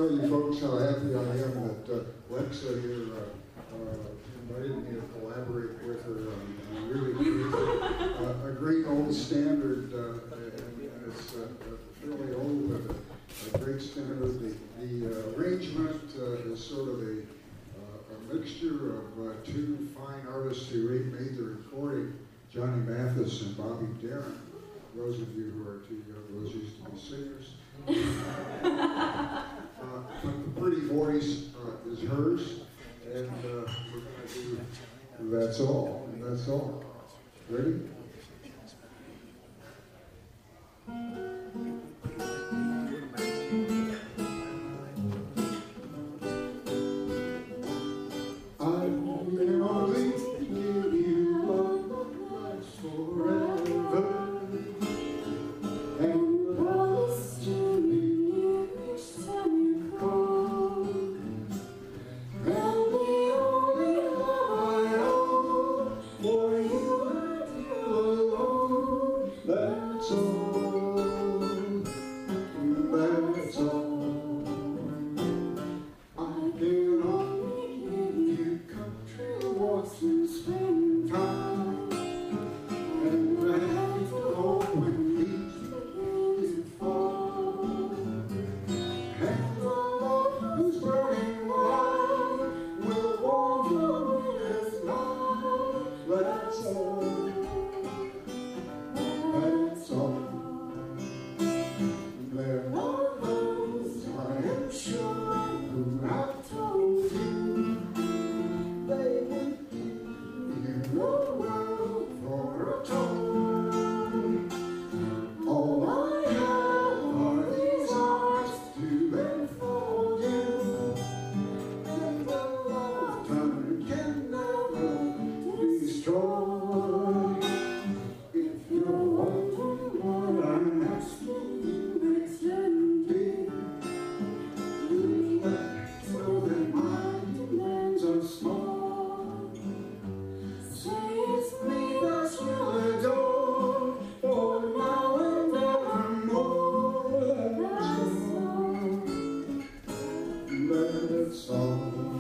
tell you folks how happy I am that Lexa here invited me to collaborate with her on really a great old standard, and it's fairly old, but a great standard. The arrangement is sort of a mixture of two fine artists who made the recording, Johnny Mathis and Bobby Darin. Those of you who are too young, those used to be singers. But the pretty voice is hers, and we're going to do That's All. That's All. Ready? I've been always to give you all my life forever, and you promise to be near each time you call, and the only love I owe for you and you alone. That's all. That's all. I can only give you country walks and springtime, and I have to hold when leaves begin to fall, and the love who's burning wild will warm the winter's night. That's all. That's all. There are those, I am sure, who have told you they would give you the world for a toy. All I have are these arms to enfold you, and the love time can never destroy. If you're wondering what I'm asking you, extend it. So that my demands are small. Say it's me that you'll adore, for now and evermore. That's all. That's all.